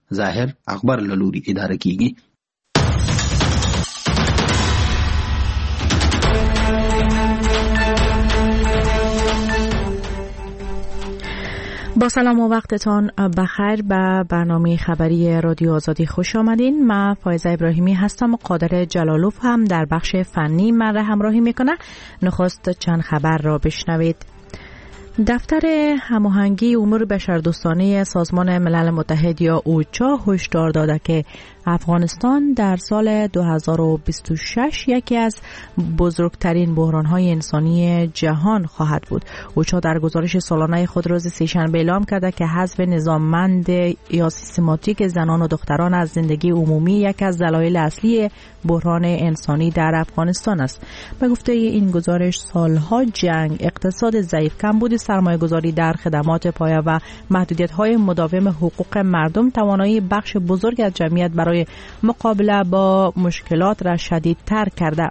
ظاهر اخبار لوري اداره کیږي. با سلام و وقتتان بخیر. به برنامه خبری رادیو آزادی خوش آمدین. من فایزه ابراهیمی هستم و قادر جلالوف هم در بخش فنی من را همراهی میکنه. نخست چند خبر را بشنوید. دفتر هماهنگی امور بشردوستانه سازمان ملل متحد یا اوچا هشدار داده که افغانستان در سال 2026 یکی از بزرگترین بحران‌های انسانی جهان خواهد بود. اوچا در گزارش سالانه خود روز سه‌شنبه اعلام کرده که حذف نظاممند یا سیستماتیک زنان و دختران از زندگی عمومی یکی از دلایل اصلی بحران انسانی در افغانستان است. به گفته این گزارش سالها جنگ، اقتصاد ضعیف، کمبود سرمایه‌گذاری در خدمات پایه و محدودیت‌های مداوم حقوق مردم توانایی بخش بزرگ از جمعیت برای مقابله با مشکلات را شدیدتر کرده.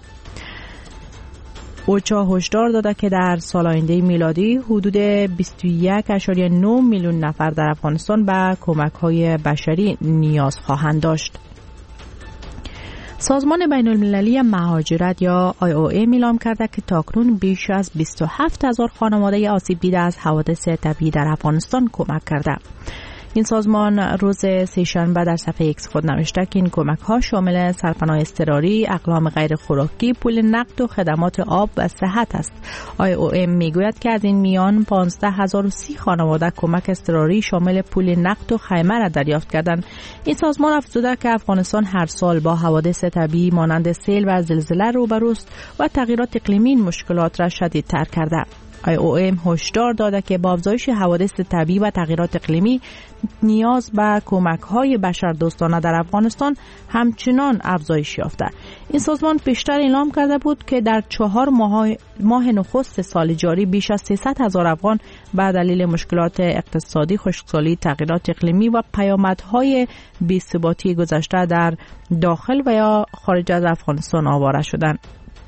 اوچا هشدار داده که در سال آینده میلادی حدود 21.9 میلیون نفر در افغانستان به کمک‌های بشری نیاز خواهند داشت. سازمان بین المللی مهاجرت یا IOM اعلام کرده که تاکنون بیش از 27,000 خانواده آسیب دیده از حوادث طبیعی در افغانستان کمک کرده. این سازمان روز سه‌شنبه در صفحه ایکس خود نوشته که این کمک ها شامل سرپناه اضطراری، اقلام غیر خوراکی، پول نقد و خدمات آب و صحت است. IOM میگوید که از این میان 15,030 خانواده کمک اضطراری شامل پول نقد و خیمه را دریافت کردند. این سازمان افزوده که افغانستان هر سال با حوادث طبیعی مانند سیل و زلزله روبروست و تغییرات اقلیمی مشکلات را شدیدتر کرده. IOM هشدار داده که با افزایش حوادث طبیعی و تغییرات اقلیمی نیاز به کمک‌های بشردوستانه در افغانستان همچنان افزایش یافته. این سازمان پیشتر اعلام کرده بود که در 4 ماه نخست سال جاری بیش از 300,000 افغان به دلیل مشکلات اقتصادی، خشکسالی، تغییرات اقلیمی و پیامدهای بی‌ثباتی گذشته در داخل و یا خارج از افغانستان آواره شدند.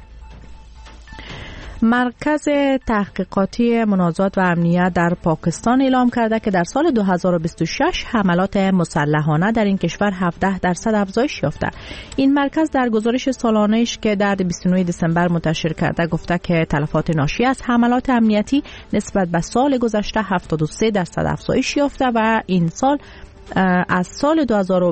مرکز تحقیقاتی مناضات و امنیت در پاکستان اعلام کرده که در سال 2026 حملات مسلحانه در این کشور 17% افزایش یافته. این مرکز در گزارش سالانه‌اش که در 29 دسامبر منتشر کرده گفته که تلفات ناشی از حملات امنیتی نسبت به سال گذشته 73% افزایش یافته و این سال از سال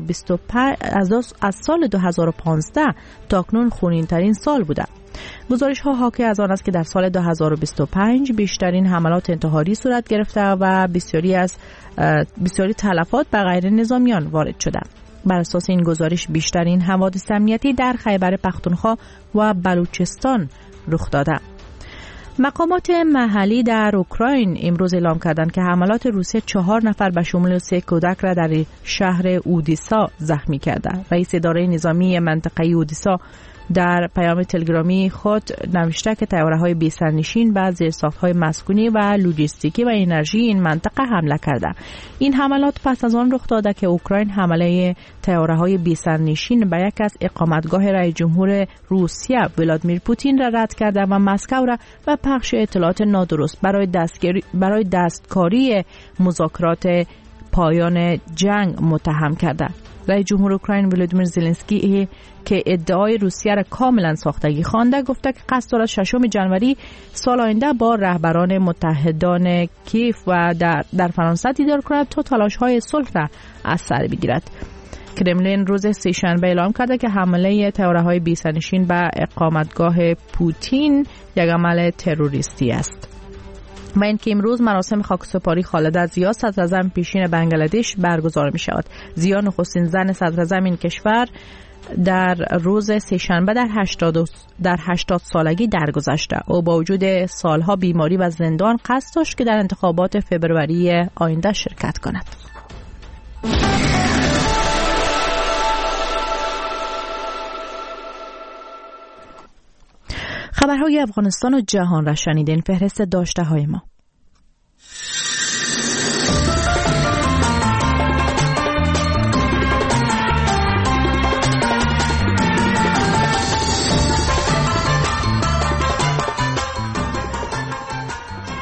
2015 تاکنون خونین‌ترین سال بوده. گزارش ها حاکی از آن است که در سال 2025 بیشترین حملات انتحاری صورت گرفته و بسیاری تلفات به غیر نظامیان وارد شده. بر اساس این گزارش بیشترین حوادث امنیتی در خیبر پختونخوا و بلوچستان رخ داده. مقامات محلی در اوکراین امروز اعلام کردند که حملات روسیه 4 نفر به شمول 3 کودک را در شهر اودیسا زخمی کرده. رئیس اداره نظامی منطقه اودیسا در پیام تلگرامی خود نوشته که طیاره‌های بی‌سرنشین به زیرساخت‌های مسکونی و لوجستیکی و انرژی این منطقه حمله کرده. این حملات پس از آن رخ داده که اوکراین حمله طیاره‌های بی‌سرنشین به یک از اقامتگاه رئیس جمهور روسیه ولادیمیر پوتین را رد کرده و مسکو را به پخش اطلاعات نادرست برای دستکاری مذاکرات پایان جنگ متهم کرده. رئیس جمهور اوکراین ولادیمیر زلنسکی که ادعای روسیه را کاملا ساختگی خوانده گفته که قصد دارد 6 جنوری سال آینده با رهبران متحدان کیف و در فرانسه دیدار کند تا تلاش‌های صلح را از سر بگیرد. کرملین روز سه‌شنبه اعلام کرده که حمله طیاره‌های بی‌سرنشین به اقامتگاه پوتین یک عمل تروریستی است. و اینکه امروز مراسم خاکسپاری خالد زیا صدراعظم پیشین بنگلادش برگزار می شود. زیا نخستین زن صدراعظم این کشور در روز سه‌شنبه در 80 سالگی درگذشته. او با وجود سالها بیماری و زندان قصد داشت که در انتخابات فوریه آینده شرکت کند. خبرهای افغانستان و جهان را شنیدین. فهرست داشته های ما.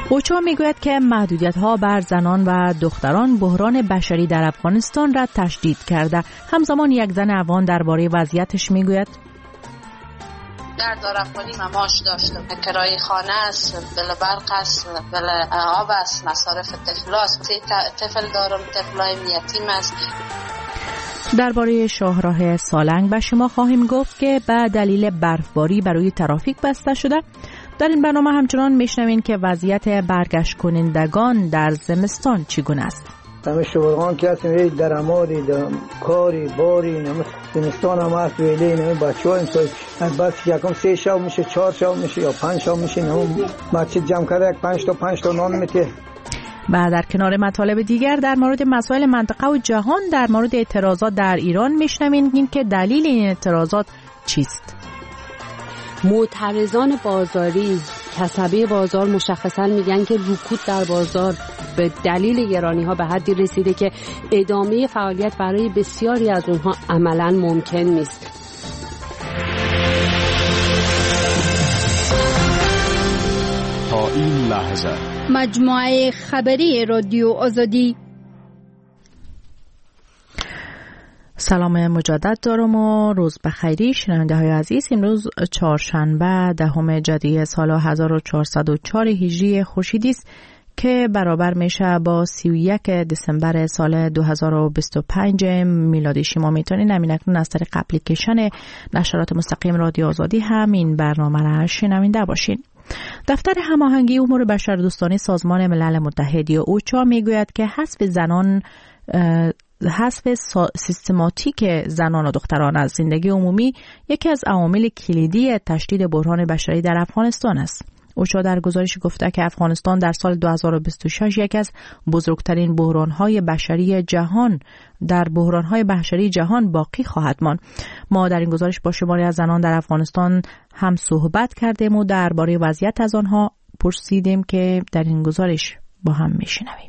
اوچا میگوید که محدودیت‌ها بر زنان و دختران بحران بشری در افغانستان را تشدید کرده. همزمان یک زن افغان درباره وضعیتش میگوید در دارافغانی مماش داشتم، کرایه خانه است، بل برق است، بل آب است، مصارف طفل است، 3 طفل دارم، طفلای یتیم است. درباره شاهراه سالنگ به شما خواهیم گفت که به دلیل برفباری برای ترافیک بسته شده. در این برنامه همچنان میشنوین که وضعیت برگشت کنندگان در زمستان چگونه است. همه شورغان که هستیم درآمدی کاری باری زمستان هم هست ویلی نمی بچه ها امسال بس یکم 3 شب میشه 4 شب میشه یا 5 شب میشه نمون بچه جمع کرده 5 تا نان میته. و در کنار مطالب دیگر در مورد مسائل منطقه و جهان در مورد اعتراضات در ایران میشنوین که دلیل این اعتراضات چیست. معترضان بازاری کسبه بازار مشخصا میگن که رکود در بازار به دلیل گرانی ها به حدی رسیده که ادامه فعالیت برای بسیاری از اونها عملا ممکن نیست. تا این لحظه مجموعه خبری رادیو آزادی. سلام مجدد دارم و روز بخیری شنونده های عزیز. امروز چهارشنبه 10 جدی سال 1404 هجری خورشیدی است که برابر میشه با 31 دسامبر سال 2025 میلادی. شما میتونید همین اکنون از طریق اپلیکیشن نشرات مستقیم رادیو آزادی هم این برنامه را شنونده باشین. دفتر هماهنگی امور بشردوستانه سازمان ملل متحد یا اوچا میگوید که حذف سیستماتیک زنان و دختران از زندگی عمومی یکی از عوامل کلیدی تشدید بحران بشری در افغانستان است. اوچا در گزارش گفته که افغانستان در سال 2026 یکی از بزرگترین بحران‌های بشری جهان باقی خواهد ماند. ما در این گزارش با شماری از زنان در افغانستان هم صحبت کردیم و درباره وضعیت از آنها پرسیدیم که در این گزارش با هم میشنویم.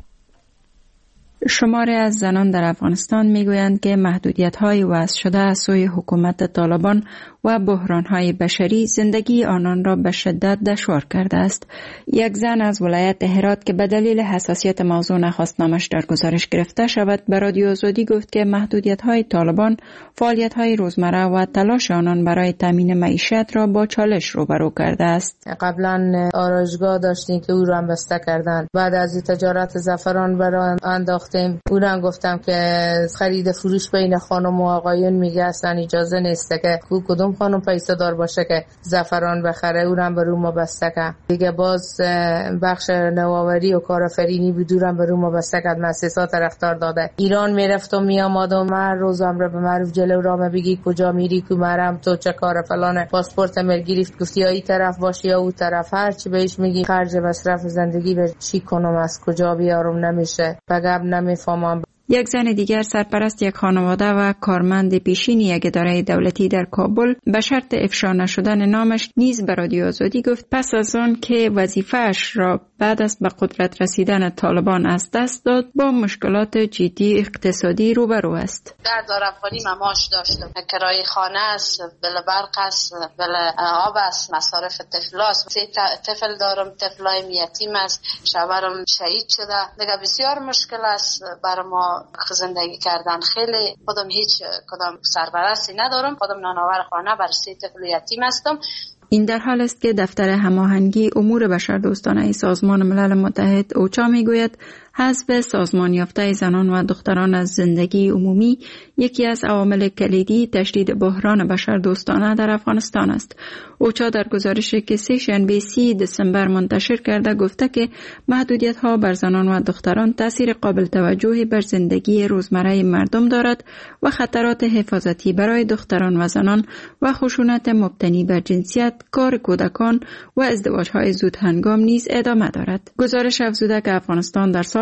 شماری از زنان در افغانستان میگویند که محدودیت‌های وضع شده از سوی حکومت طالبان و بحران‌های بشری زندگی آنان را به شدت دشوار کرده است. یک زن از ولایت هرات که به دلیل حساسیت موضوع نخواست نامش در گزارش گرفته شود به رادیو آزادی گفت که محدودیت‌های طالبان فعالیت‌های روزمره و تلاش آنان برای تامین معیشت را با چالش روبرو کرده است. قبلا آرایشگاه داشتیم که او را هم بسته کردن. بعد از تجارت زعفران برای انداختیم. او را گفتم که خرید فروش بین خانم و آقایون میگه اصلا اجازه نیست که کدوم خانم پیسه دار باشه که زعفران بخره. او را برای ما بسته کرد. دیگه باز بخش نوآوری و کارآفرینی بدورم برای ما بسته کرد. مؤسسات رفتار داده. ایران میرفتم میآمدم هر روز امر به معروف جلو راه بگی کجا میری کو مرم تو چه کار فلان پاسپورت مل گرفت گفتی یا این طرف باشی یا اون طرف هر چی بهش میگی خرج مصرف زندگی به چی کنم از کجا بیارم نمیشه بگم نمیفهمم. یک زن دیگر سرپرست یک خانواده و کارمند پیشین یک اداره دولتی در کابل به شرط افشا نشدن نامش نیز به رادیو آزادی گفت پس از آن که وظیفه‌اش را بعد از به قدرت رسیدن طالبان از دست داد با مشکلات جدی اقتصادی روبرو است. در دارافغانی مماش داشتم، کرایه خانه است، بل برق است، بل آب است، مصارف طفل است، 3 طفل دارم، طفلای یتیم است، شوهرم شهید شده. دیگه بسیار مشکل است برای ما زندگی کردن. خیلی خودم هیچ کدام سرپرستی ندارم، خودم نانآور خانه بر 3 طفل یتیم هستم. این در حال است که دفتر هماهنگی امور بشردوستانه سازمان ملل متحد اوچا میگوید حذف سازمان یافته زنان و دختران از زندگی عمومی یکی از عوامل کلیدی تشدید بحران بشردوستانه در افغانستان است. اوچا در گزارشی که سه‌شنبه 30 دسامبر منتشر کرده گفته که محدودیت‌ها بر زنان و دختران تاثیر قابل توجهی بر زندگی روزمره مردم دارد و خطرات حفاظتی برای دختران و زنان و خشونت مبتنی بر جنسیت، کار کودکان و ازدواج‌های زود هنگام نیز ادامه دارد. گزارش افزوده که افغانستان در سال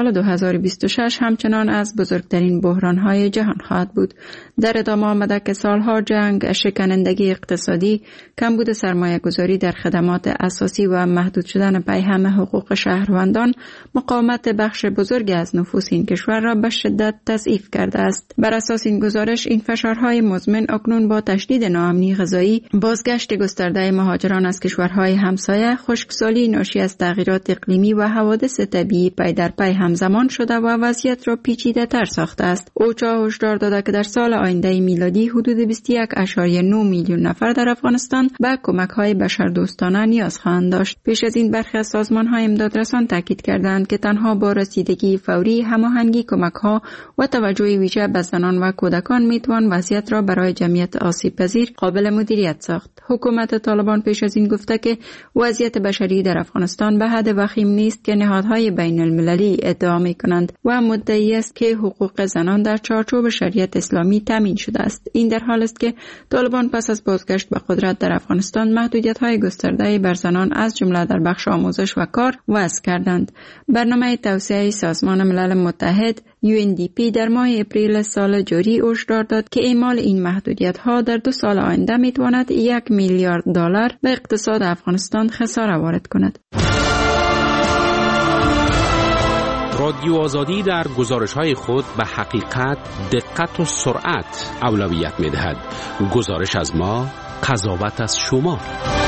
سال 2026 همچنان از بزرگترین بحران‌های جهان خواهد بود. در ادامه آمده که سالها جنگ، شکنندگی اقتصادی، کمبود سرمایه‌گذاری در خدمات اساسی و محدود شدن پیهم حقوق شهروندان مقاومت بخش بزرگی از نفوس این کشور را به شدت تضعیف کرده است. بر اساس این گزارش، این فشارهای مزمن اکنون با تشدید ناامنی غذایی، بازگشت گسترده مهاجران از کشورهای همسایه، خشکسالی ناشی از تغییرات اقلیمی و حوادث طبیعی پی در پی همزمان شده و وضعیت را پیچیده‌تر ساخته است. اوچا هشدار داده که در سال آینده میلادی حدود 21.9 میلیون نفر در افغانستان به کمک‌های بشردوستانه نیاز خواهند داشت. پیش از این برخی از سازمان‌های امدادرسان تاکید کردند که تنها با رسیدگی فوری، هماهنگی کمک‌ها و توجه ویژه به زنان و کودکان میتوان وضعیت را برای جمعیت آسیب‌پذیر قابل مدیریت ساخت. حکومت طالبان پیش از این گفته که وضعیت بشری در افغانستان به حد وخیم نیست که نهادهای بین المللی ادعا می‌کنند و مدعی است که حقوق زنان در چارچوب شریعت اسلامی تامین شده است. این در حال است که طالبان پس از بازگشت به قدرت در افغانستان محدودیت‌های گسترده بر زنان از جمله در بخش آموزش و کار وضع کردند. برنامه توسعه سازمان ملل متحد UNDP در ماه اپریل سال جاری هشدار داد که اعمال این محدودیت‌ها در 2 سال آینده می‌تواند $1 میلیارد به اقتصاد افغانستان خساره وارد کند. رادیو آزادی در گزارش‌های خود به حقیقت، دقت و سرعت اولویت می‌دهد. گزارش از ما، قضاوت از شما.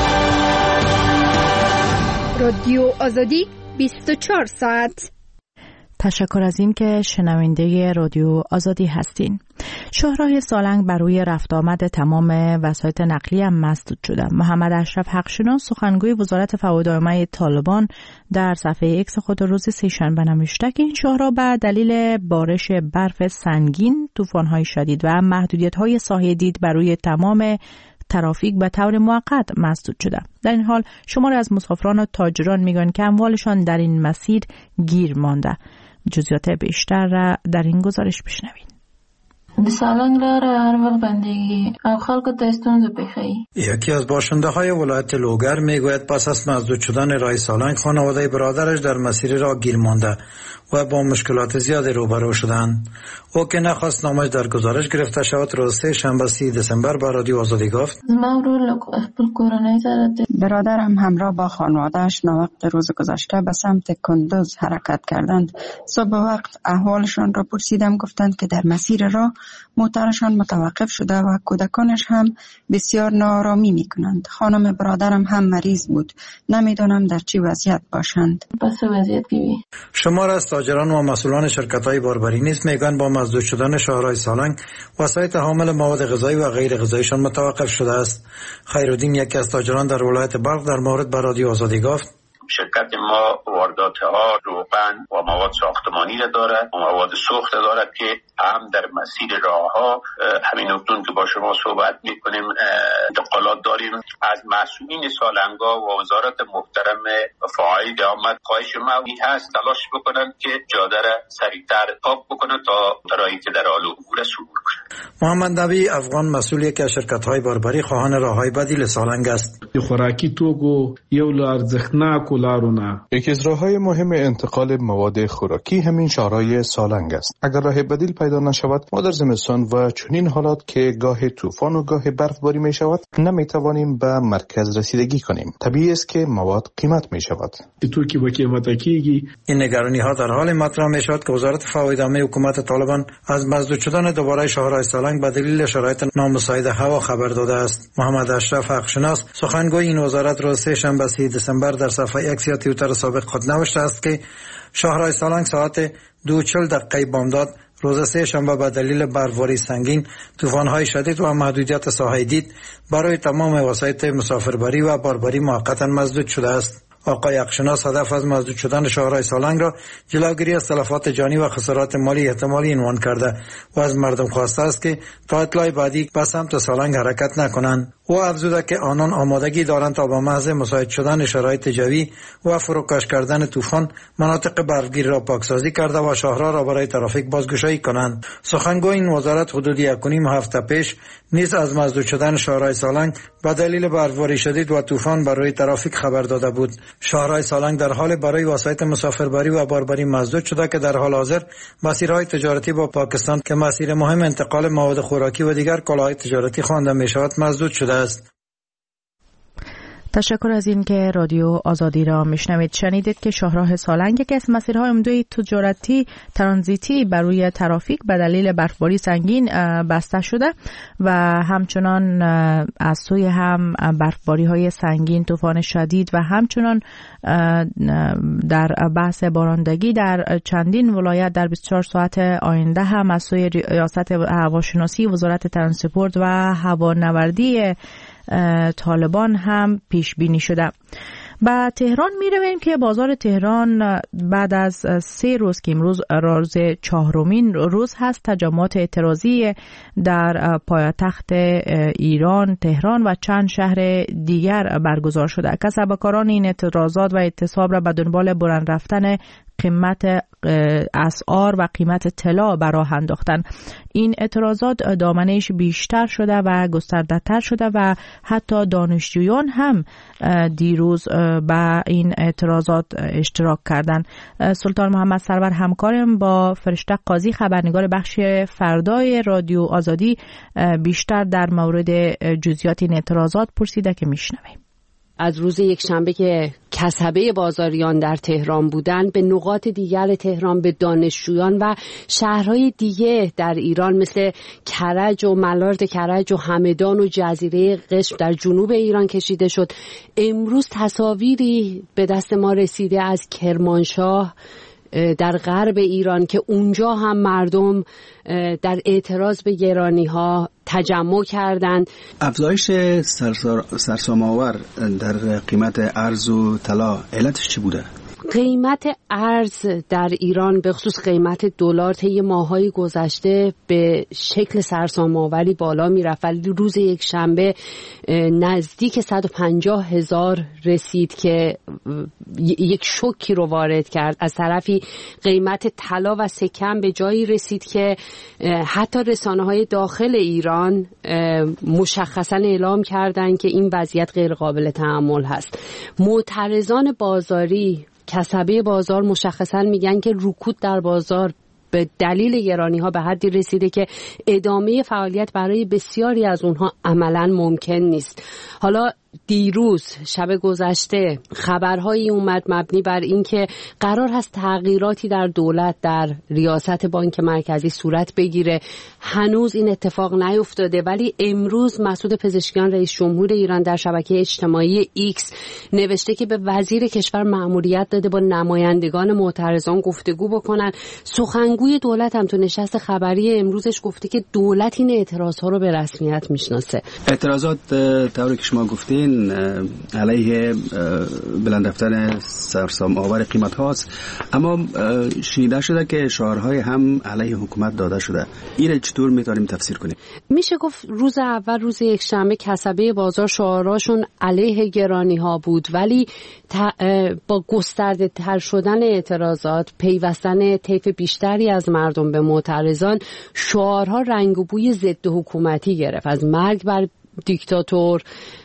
رادیو آزادی 24 ساعت. تشکر از این که شنونده رادیو آزادی هستین. شاهراه سالنگ بر روی رفت آمد تمام وسایط نقلیه هم مسدود شده. محمد اشرف حقشناس، سخنگوی وزارت فواد عامه طالبان، در صفحه ایکس خود روز سه‌شنبه نوشته که این شاهراه به دلیل بارش برف سنگین، طوفان‌های شدید و محدودیت‌های ساحه دید بر روی تمام ترافیک به طور موقت مسدود شده. در این حال شماری از مسافران و تاجران میگن که اموالشان در این مسیر گیر مانده. جزئیات بیشتر را در این گزارش بشنوید. د سالنگ لاره هر وقت بندگی او خلکو ته ستونزه پیښیي. یکی از باشنده های ولایت لوگر میگوید پس از مسدود شدن راه سالنگ خانواده برادرش در مسیر راه گیر مانده و با مشکلات زیادی روبرو شدند. او که نخواست نامش در گزارش گرفته شود، روز سه‌شنبه 30 دسامبر به رادیو آزادی گفت: برادرم همراه با خانواده‌اش ناوقت روز گذشته به سمت کندوز حرکت کردند. صبح وقت احوالشان را پرسیدم، گفتند که در مسیر راه موترشان متوقف شده و کودکانش هم بسیار ناآرامی میکنند. خانم برادرم هم مریض بود. نمیدونم در چی وضعیت باشند. شمار از تاجران و مسئولان شرکت‌های باربری نیز میگن با مسدود شدن شاهراه سالنگ وسایط حامل مواد غذایی و غیر غذاییشان متوقف شده است. خیرالدین، یکی از تاجران در ولایت بلخ، در مورد به رادیو آزادی گفت: شرکت ما واردات‌ها روغن و مواد ساختمانی را دارد و مواد سوخت دارد که هم در مسیر راه‌ها همین اکنون که با شما صحبت می‌کنیم انتقالات داریم. از مسئولین سالنگا و وزارت محترم فعاید آمد خواهش ما این هست تلاش بکنن که جاده را سریعتر پاک بکنن تا راهی که در حال عبور عبور کنن. محمد نبی افغان، مسئول یکی از شرکت‌های باربری، خواهان راه‌های بدیل سالنگ است. خوراکی توکو یو ارزښتناک لارونه. یکی از راه‌های مهم انتقال مواد خوراکی همین شاهراه سالنگ است. اگر راه بدیل پیدا نشود، ما در زمستان و چنین حالات که گاه طوفان و گاه برفباری می شود نمیتوانیم به مرکز رسیدگی کنیم. طبیعی است که مواد قیمت می شود. این نگرانی ها در حال مطرح می شود که وزارت فواید عامه حکومت طالبان از مسدود شدن دوباره شاهراه سالنگ به دلیل شرایط نامساعد هوا خبر داده است. محمد اشرف حقشناس، سخنگوی این وزارت، روز سه‌شنبه 30 دسامبر در صفحه ایکس یا توییتر سابق خود نوشته است که شاهراه سالنگ ساعت 2:40 بامداد روز سه‌شنبه به دلیل برفباری سنگین، طوفان‌های شدید و محدودیت ساحه دید برای تمام وسایط مسافربری و باربری موقتا مسدود شده است. آقای حقشناس هدف از مسدود شدن شاهراه سالنگ را جلوگیری از تلفات جانی و خسارات مالی احتمالی عنوان کرده و از مردم خواسته است که تا اطلاع بعدی به سمت سالنگ حرکت نکنند. او افزوده که آنان آمادگی دارند تا با محض مساعد شدن شرایط جوی و فروکش کردن طوفان مناطق برفگیر را پاکسازی کرده و شاهراه را برای ترافیک بازگشایی کنند. سخنگوی این وزارت حدود 1.5 هفته پیش نیز از مسدود شدن شاهراه سالنگ به دلیل برفباری شدید و طوفان برای ترافیک خبر داده بود. شهرهای سالنگ در حال برای وسایط مسافربری و باربری مسدود شده که در حال حاضر مسیرهای تجارتی با پاکستان که مسیر مهم انتقال مواد خوراکی و دیگر کالاهای تجارتی خوانده می شود مسدود شده است. تشکر از این که رادیو آزادی را میشنوید. شنیدید که شاهراه سالنگ یکی از مسیرهای عمده تجارتی ترانزیتی بر روی ترافیک به دلیل برفباری سنگین بسته شده و همچنان از سوی هم برفباری های سنگین، طوفان شدید و همچنان در بحث بارندگی در چندین ولایت در 24 ساعت آینده هم از سوی ریاست هواشناسی، وزارت ترانسپورت و هوانوردی طالبان هم پیش بینی شده. با تهران می رویم که بازار تهران بعد از 3 روز که امروز روز 4مین روز هست، تجمعات اعتراضی در پایتخت ایران تهران و چند شهر دیگر برگزار شده. کسبکاران این اعتراضات و اعتصاب را به دنبال بلند رفتن قیمت اسعار و قیمت طلا به راه انداختن. این اعتراضات دامنه‌اش بیشتر شده و گسترده‌تر شده و حتی دانشجویان هم دیروز به این اعتراضات اشتراک کردند. سلطان محمد سرور همکارم با فرشته قاضی خبرنگار بخش فردای رادیو آزادی بیشتر در مورد جزئیات این اعتراضات پرسیده که میشنویم. از روز یکشنبه که کسبه بازاریان در تهران بودند به نقاط دیگر تهران، به دانشجویان و شهرهای دیگه در ایران مثل کرج و ملارد کرج و همدان و جزیره قشم در جنوب ایران کشیده شد. امروز تصاویری به دست ما رسیده از کرمانشاه در غرب ایران که اونجا هم مردم در اعتراض به گرانی‌ها تجمع کردند. افزایش سرسام‌آور در قیمت ارز و طلا علتش چی بوده؟ قیمت ارز در ایران به خصوص قیمت دلار طی ماه‌های گذشته به شکل سرسام‌آوری بالا می‌رفت، ولی روز یکشنبه نزدیک 150,000 رسید که یک شوکی رو وارد کرد. از طرفی قیمت طلا و سکم به جایی رسید که حتی رسانه‌های داخل ایران مشخصاً اعلام کردند که این وضعیت غیر قابل تحمل هست. معترضان بازاری، کسبه بازار مشخصاً میگن که رکود در بازار به دلیل گرانی‌ها به حدی رسیده که ادامه فعالیت برای بسیاری از اونها عملاً ممکن نیست. حالا دیروز شب گذشته خبرهایی اومد مبنی بر اینکه قرار هست تغییراتی در دولت در ریاست بانک مرکزی صورت بگیره. هنوز این اتفاق نیفتاده، ولی امروز مسعود پزشکیان رئیس جمهور ایران در شبکه اجتماعی ایکس نوشته که به وزیر کشور مأموریت داده با نمایندگان معترضان گفتگو بکنن. سخنگوی دولت هم تو نشست خبری امروزش گفته که دولت این اعتراضها رو به رسمیت میشناسه. اعتراضات طوری که شما گفتین علیه بلند رفتن سرسام آور قیمت هاست، اما شنیده شده که شعارهای هم علیه حکومت داده شده. این چطور میتونیم تفسیر کنیم؟ میشه گفت روز اول روز یکشنبه کسبه بازار شعاراشون علیه گرانی ها بود، ولی با گسترده تر شدن اعتراضات، پیوستن طیف بیشتری از مردم به معترضان، شعارها رنگ و بوی ضد حکومتی گرفت، از مرگ بر دیکتاتور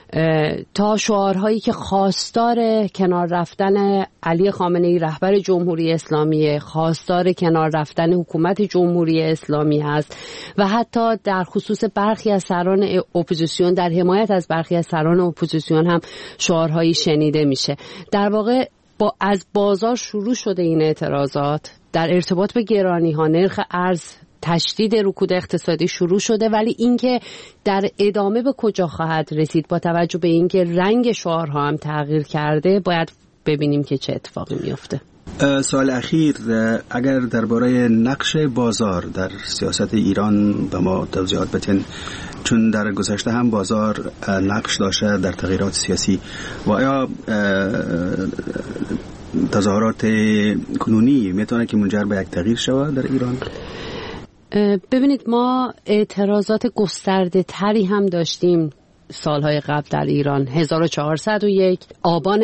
تا شعارهایی که خواستار کنار رفتن علی خامنه‌ای رهبر جمهوری اسلامی، خواستار کنار رفتن حکومت جمهوری اسلامی هست و حتی در خصوص برخی از سران اپوزیسیون، در حمایت از برخی از سران اپوزیسیون هم شعارهایی شنیده میشه. در واقع از بازار شروع شده این اعتراضات در ارتباط به گرانی‌ها، نرخ ارز، تشدید رکود اقتصادی شروع شده، ولی اینکه در ادامه به کجا خواهد رسید با توجه به اینکه رنگ شعارها هم تغییر کرده باید ببینیم که چه اتفاقی میفته. سوال اخیر، اگر درباره نقش بازار در سیاست ایران به ما توضیحات بدین، چون در گذشته هم بازار نقش داشته در تغییرات سیاسی، و آیا تظاهرات کنونی میتونه که منجر به یک تغییر شود در ایران؟ ببینید، ما اعتراضات گسترده تری هم داشتیم سالهای قبل در ایران. 1401 آبان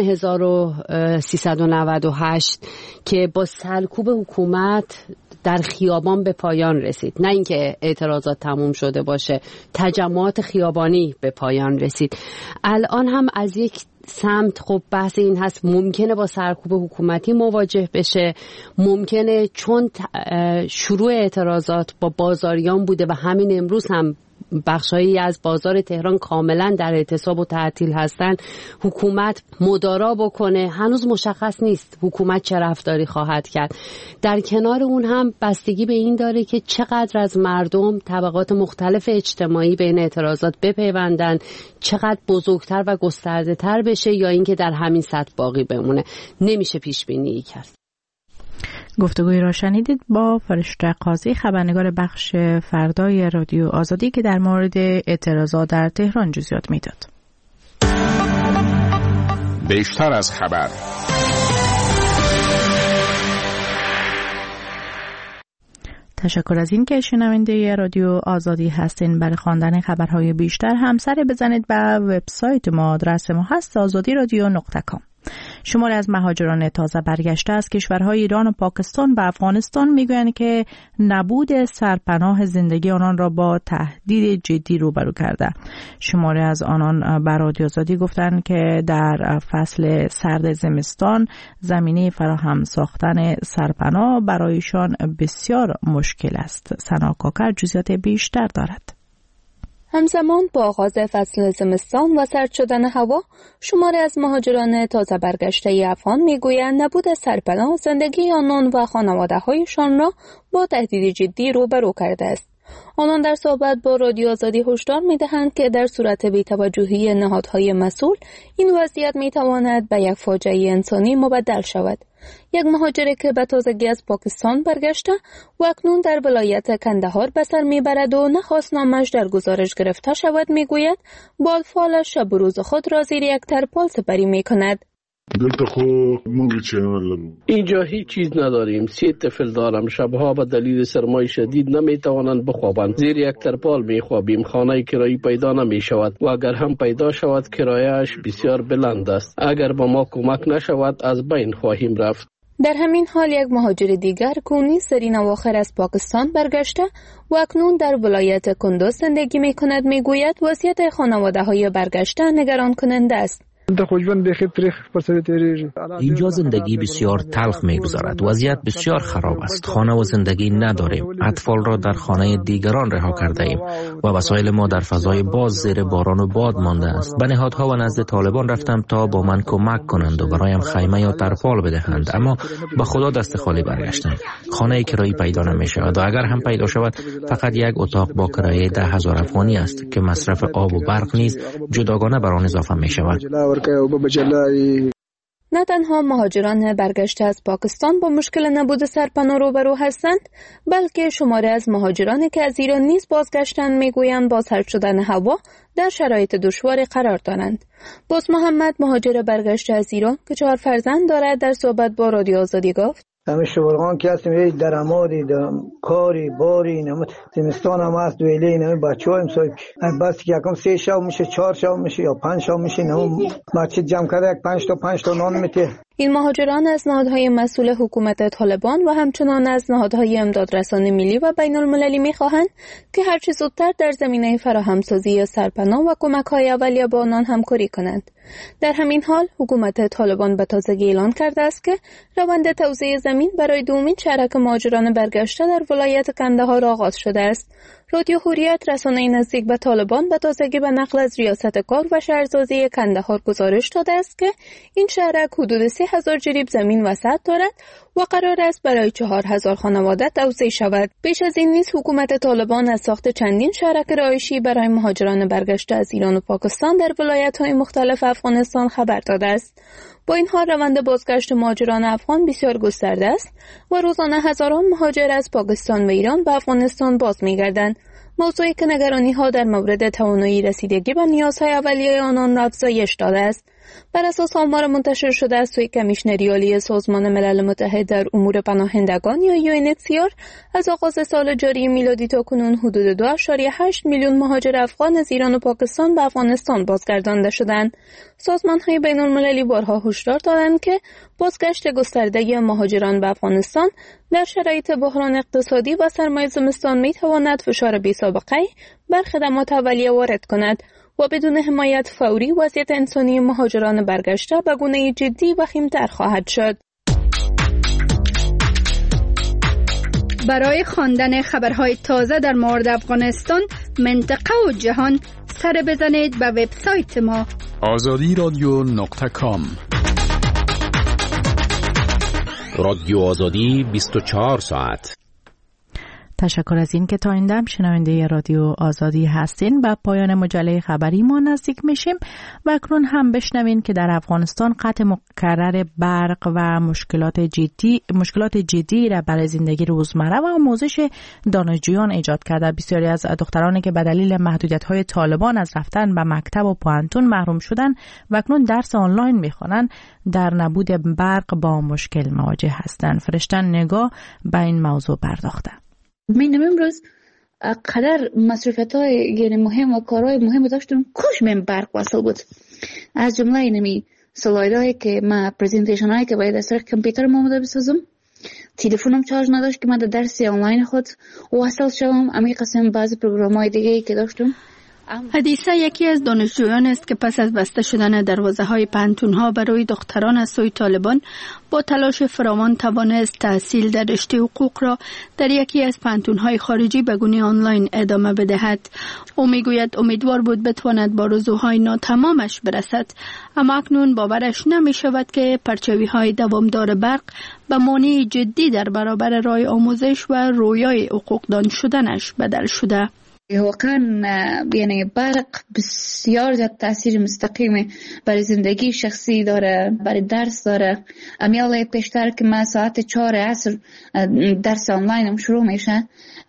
1398 که با سرکوب حکومت در خیابان به پایان رسید. نه اینکه اعتراضات تموم شده باشه، تجمعات خیابانی به پایان رسید. الان هم از یک سمت خب بحث این هست ممکنه با سرکوب حکومتی مواجه بشه، ممکنه چون شروع اعتراضات با بازاریان بوده و همین امروز هم بخشایی از بازار تهران کاملا در اعتصاب و تعطیل هستن، حکومت مدارا بکنه. هنوز مشخص نیست حکومت چه رفتاری خواهد کرد. در کنار اون هم بستگی به این داره که چقدر از مردم، طبقات مختلف اجتماعی به این اعتراضات بپیوندن، چقدر بزرگتر و گسترده تر بشه یا اینکه در همین سطح باقی بمونه. نمیشه پیش بینی کرد. گفتگوی را شنیدید با فرشته قاضی، خبرنگار بخش فردای رادیو آزادی که در مورد اعتراضات در تهران جزئیات میداد. بیشتر از خبر. تشکر از این که شنونده رادیو آزادی هستین. برای خواندن خبرهای بیشتر همسر بزنید به وبسایت ما. آدرس ما هست azadiradio.com. شماری از مهاجران تازه برگشته از کشورهای ایران و پاکستان و افغانستان میگویند که نبود سرپناه زندگی آنان را با تهدید جدی روبرو کرده. شماری از آنان به رادیو آزادی گفتند که در فصل سرد زمستان زمینه فراهم ساختن سرپناه برایشان بسیار مشکل است. سنا کاکر جزئیات بیشتر دارد. همزمان با آغاز فصل زمستان و سرد شدن هوا، شماری از مهاجران تازه برگشته افغان میگویند نبود سرپناه زندگی آنان و خانواده‌هایشان را با تهدید جدی روبرو کرده است. آنان در صحبت با رادیو آزادی هشدار می‌دهند که در صورت بی‌توجهی نهادهای مسئول این وضعیت می‌تواند به یک فاجعه انسانی مبدل شود. یک مهاجر که به تازگی از پاکستان برگشته و اکنون در ولایت کندهار به سر میبرد و نخواست نامش در گزارش گرفته شود میگوید بالفعالش شب و روز خود را زیر یک ترپال سپری میکند. اینجا هیچ چیز نداریم. 3 طفل دارم. شبها به دلیل سرمای شدید نمیتوانند بخوابند. زیر یک ترپال میخوابیم. خانه کرایی پیدا نمیشود و اگر هم پیدا شود کرایه‌اش بسیار بلند است. اگر با ما کمک نشود از بین خواهیم رفت. در همین حال یک مهاجر دیگر کونی سرین اواخر از پاکستان برگشته و اکنون در ولایت کندوز زندگی میکند میگوید وضعیت خانواده‌های برگشته نگران کننده است. اینجا زندگی بسیار تلخ می‌گذرد. وضعیت بسیار خراب است. خانه و زندگی نداریم. اطفال را در خانه دیگران رها کرده ایم و وسایل ما در فضای باز زیر باران و باد مانده است. به نهادها و نزد طالبان رفتم تا با من کمک کنند و برایم خیمه یا ترپال بدهند، اما با خدا دست خالی برگشتم. خانه کرایی پیدا نمی‌شود و اگر هم پیدا شود فقط یک اتاق با کرایه 10,000 افغانی است که مصرف آب و برق نیز جداگانه بر آن اضافه می‌شود. نه تنها مهاجران برگشته از پاکستان با مشکل نبود سرپناه روبرو هستند، بلکه شماری از مهاجرانی که از ایران نیز بازگشتند میگویند با سرد شدن هوا در شرایط دشواری قرار دارند. باز محمد مهاجر برگشته از ایران که 4 فرزند دارد در صحبت با رادیو آزادی گفت همه شورگان که هستیم یه درآمدی کاری باری نمت زمستان هم هست ویلی نمی بچه ها امسال بس که یکم 3 شب میشه 4 شب میشه یا 5 شب میشه نمی بچه جمع کرده یک 5 تا نان میته. این مهاجران از نهادهای مسئول حکومت طالبان و همچنان از نهادهای امدادرسانی ملی و بین المللی میخواهند که هرچه زودتر در زمینه فراهمسازی سرپناه و کمک‌های اولیه با آنان همکاری کنند. در همین حال حکومت طالبان به تازگی اعلان کرده است که روند توزیع زمین برای دومین شرک مهاجران برگشته در ولایت کندهار آغاز شده است. رادیو حریت رسانه نزدیک به طالبان به تازگی به نقل از ریاست کار و شهرسازی کندهار گزارش داده است که این شهرک حدود 30,000 جریب زمین وسعت دارد و قرار است برای 4,000 خانواده توزیع شود. بیش از این نیز حکومت طالبان از ساخت چندین شهرک رهایشی برای مهاجران برگشته از ایران و پاکستان در ولایت‌های مختلف افغانستان خبر داده است. با این حال روند بازگشت مهاجران افغان بسیار گسترده است و روزانه هزاران مهاجر از پاکستان و ایران به افغانستان باز می‌گردند. موضوعی که نگرانی‌ها در مورد توانایی رسیدگی به نیازهای اولیه آنان را افزایش داده است. بر اساس آمار منتشر شده از سوی کمیشنری عالی سازمان ملل متحد در امور پناهندگان یا UNHCR از آغاز سال جاری میلادی تا کنون حدود 2.8 میلیون مهاجر افغان از ایران و پاکستان به افغانستان بازگردانده شدند. سازمان‌های بین‌المللی بارها هشدار دادند که بازگشت گسترده مهاجران به افغانستان در شرایط بحران اقتصادی و سرمای زمستان می‌تواند فشار بی‌سابقه‌ای بر خدمات اولیه وارد کند. و بدون حمایت فوری وضعیت انسانی مهاجران برگشته به گونه جدی وخیم‌تر خواهد شد. برای خواندن خبرهای تازه در مورد افغانستان، منطقه و جهان سر بزنید به وبسایت ما azadiradyo.com. رادیو آزادی 24 ساعت. تشکر از این که تا این دم شنونده رادیو آزادی هستین. به پایان مجله خبری ما نزدیک میشیم و اکنون هم بشنوین که در افغانستان قطع مکرر برق و مشکلات جدی را برای زندگی روزمره و آموزش دانشجویان ایجاد کرده. بسیاری از دخترانی که به دلیل محدودیت‌های طالبان از رفتن به مکتب و پانتون محروم شدن و اکنون درس آنلاین میخوانند، در نبود برق با مشکل مواجه هستند. فرشتن نگاه به این موضوع پرداخته. من امروز قدر مصرفیت‌های یعنی مهم و کارهای مهم داشتم کاش من برق وصل بود. از جمله اینمی سلایدهایی که ما پرزنتیشن هایی که باید از طریق کامپیوتر آماده بسازم، تلفنم چارج نداشت که من در درس آنلاین خود وصل شوم. امی قسم بعضی پروگرام‌های دیگه‌ای که داشتم. حدیثه یکی از دانشجویان است که پس از بسته شدن دروازه‌های پانتون‌ها برای دختران از سوی طالبان با تلاش فراوان توانست تحصیل در رشته حقوق را در یکی از پانتون‌های خارجی به گونه آنلاین ادامه بدهد. او میگوید امیدوار بود بتواند با آرزوهای ناتمامش برسد، اما اکنون باورش نمی‌شود که پرچاوی‌های دوامدار برق به مانع جدی در برابر راه آموزش و رویای حقوقدان شدنش بدل شده. واقعا یعنی برق بسیار زیاد تاثیر مستقیم برای زندگی شخصی داره، برای درس داره. امیاله پیشتر که من ساعت 4 عصر درس آنلاینم شروع میشه،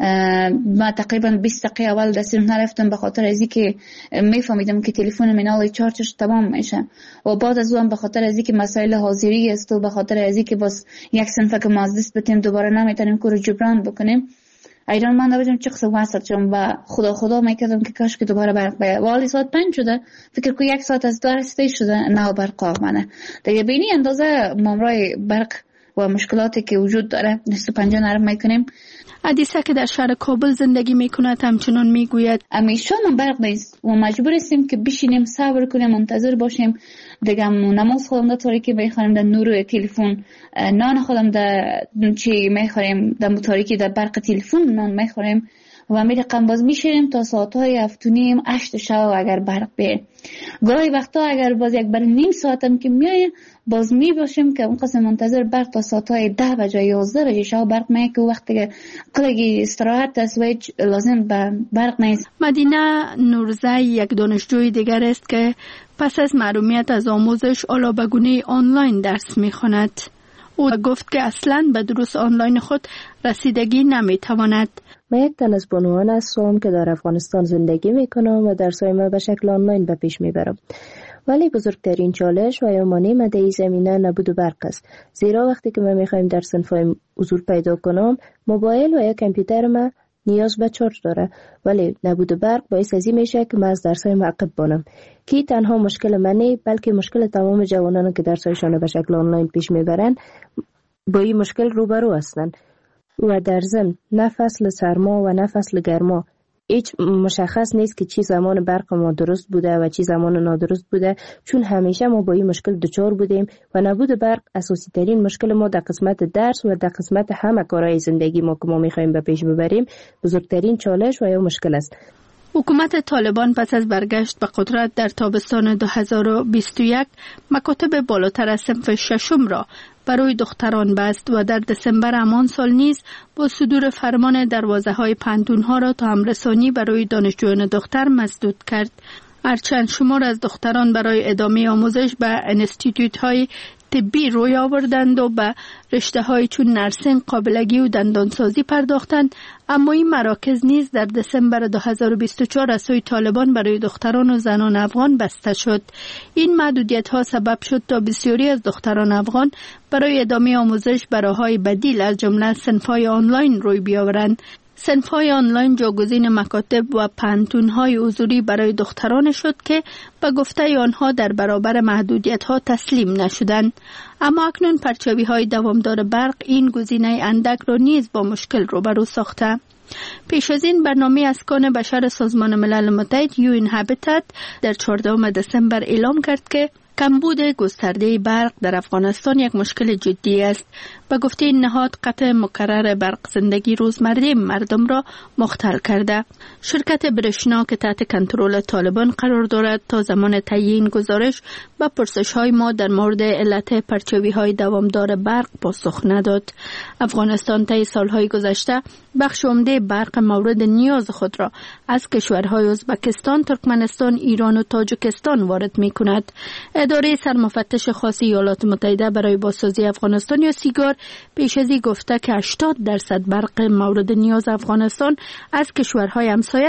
ما تقریبا 20 دقیقه اول دستم نرفتم به خاطر از اینکه میفهمیدم که تلفن من چارجش تمام میشه و بعد از اون به خاطر از اینکه مسائل حاضری است و به خاطر از اینکه باز یک صنفه که ما از دست بدیم دوباره نمیتونیم کارو جبران بکنیم. ایران من نبودم چه قصه واسط شدم و خدا میکردم که کاش که دوباره برق بیاد. ولی ساعت 5 شده، فکر کنم 1 ساعت از درس شده نه برق آمده. دیگه بینی اندازه مامرای برق و مشکلاتی که وجود داره نصف پنجه نرم میکنیم. حدیثه که در شهر کابل زندگی میکند همچنان میگوید همیشه من برق نیست و مجبور هستیم که بشینیم صبر کنیم منتظر باشیم. دیگه نماز خودم در تاریکی بخوریم در نور تلفن، نان خودم در چی میخوریم در تاریکی در برق تلفن نان میخوریم و می رقم باز میشیم تا ساعتهای 7:30-8 شب اگر برق بیه. گاهی وقتا اگر باز یک بر نیم ساعتم که میایه باز می باشیم که اون قسم منتظر برق تا ساعتهای 10 بجه 11 بجه شب برق میایه که وقتی که کلگی استراحت است و لازم به برق نیست. مدینه نورزی یک دانشجوی دیگر است که پس از محرومیت از آموزش الا به گونه آنلاین درس میخواند. او گفت که اصلاً به دروس آنلاین خود رسیدگی نمیتواند. من یک تن از بانوان هستم که در افغانستان زندگی میکنم و درسای ما به شکل آنلاین به پیش میبرم. ولی بزرگترین چالش و یا مانع من در این زمینه نبود برق است. زیرا وقتی که من میخوایم در صنفایم حضور پیدا کنم، موبایل و یا کامپیوتر ما نیاز به چارج داره، ولی نبود برق باعث از این میشه که من از درسای معقب بانم. کی تنها مشکل منه، بلکه مشکل تمام جوانان که درسایشان به شکل آنلاین پیش میبرن با این مشکل روبرو هستند. و در ضمن نه فصل سرما و نه فصل گرما هیچ مشخص نیست که چی زمان برق ما درست بوده و چی زمان نادرست بوده، چون همیشه ما با این مشکل دچار بودیم و نبود برق اساسی ترین مشکل ما در قسمت درس و در قسمت همه کارهای زندگی ما که ما میخوایم به پیش ببریم بزرگترین چالش و یا مشکل است. حکومت طالبان پس از برگشت به قدرت در تابستان 2021 مکاتب بالاتر از صنف ششم را برای دختران بست و در دسامبر همان سال نیز با صدور فرمان دروازه‌های پانتون‌ها را تا همرسانی برای دانشجویان دختر مسدود کرد. هرچند شمار از دختران برای ادامه آموزش به انستیتوت‌های طبی روی آوردند و به رشته‌های چون نرسینگ، قابلگی و دندانسازی پرداختند، اما این مراکز نیز در دسامبر 2024 از سوی طالبان برای دختران و زنان افغان بسته شد. این محدودیت‌ها سبب شد تا بسیاری از دختران افغان برای ادامه آموزش به راه‌های بدیل از جمله صنف‌های آنلاین روی بیاورند. صنف‌های آنلاین جاگزین مکاتب و پانتون‌های حضوری برای دختران شد که به گفته آنها در برابر محدودیت‌ها تسلیم نشدند. اما اکنون پرچاوی‌های دوامدار برق این گزینه اندک را نیز با مشکل روبرو ساخته. پیش از این برنامه اسکان بشر سازمان ملل متحد یوین هابیتات در 14 دسامبر اعلام کرد که کمبود گسترده برق در افغانستان یک مشکل جدی است. به گفته این نهاد قطع مکرر برق زندگی روزمره مردم را مختل کرده. شرکت برشنا که تحت کنترل طالبان قرار دارد تا زمان تعیین گزارش به پرسش‌های ما در مورد علت پرچاوی‌های دوامدار برق پاسخ نداد. افغانستان طی سالهای گذشته بخش عمده برق مورد نیاز خود را از کشورهای ازبکستان، ترکمنستان، ایران و تاجیکستان وارد می‌کند. اداره سرمفتش خاص ایالات متحده برای بازسازی افغانستان یا سیگار پیش از این گفته که 80% برق مورد نیاز افغانستان از کشورهای همسایه